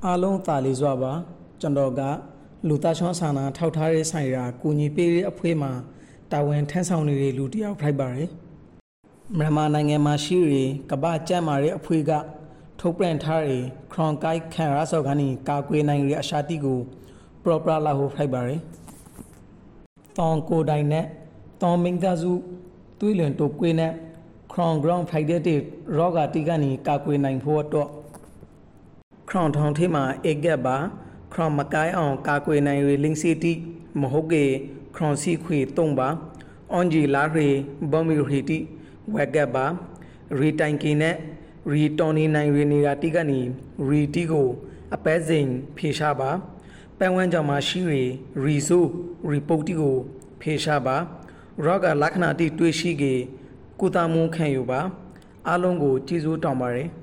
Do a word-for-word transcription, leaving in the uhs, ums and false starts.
အားလုံးသာလီစွာပါကျွန်တော်ကလူသားချောဆန္ဒထောက်ထားတဲ့ဆိုင်ရာကူညီပေးတဲ့အဖွဲမှာတာဝန်ထမ်းဆောင်နေတဲ့လူတစ်ယောက်ဖိုက်ပါတယ်မြန်မာနိုင်ငံမှာရှိတဲ့ကမ္ဘာကျန်းမာတဲ့အဖွဲကထုတ်ပြန်ထားတဲ့ခရွန်ကိုက်ခံရဆော့ကနေကာကွယ်နိုင်တဲ့အရှာတိကိုပရောပရာလာဟိုဖိုက်ပါတယ်တောင်ကိုတိုင်နဲ့တောင်မင်းသားစုတွေးလွန်တိုကွေးနဲ့ခရွန်ဂရောင်းဖိုက်တဲ့ရောဂါတိကနေကာကွယ်နိုင်ဖို့တော့ခရွန်ထောင်ထဲမှာအေကက်ပါခရွန်မကိုင်းအောင်ကာကွယ်နိုင်ရလင်းစီတီမဟုတ်ကေခရွန်စီခွေတုံးပါအွန်ဂျီလာရေဘမီရီတီဝက်ကက်ပါရီတိုင်ကီနဲ့ရီတော်နီနိုင်ရနေတာတိကနေရီတီကိုအပဲစိန်ဖေရှားပါပန်းဝန်းကြောင်မှာရှိရရီဆိုရီပုတ်တီကိုဖေရှားပါရောဂါလက္ခဏာတိတွေ့ရှိကေကုသမှုခံယူပါအားလုံးကိုကျေးဇူးတောင်းပါတယ်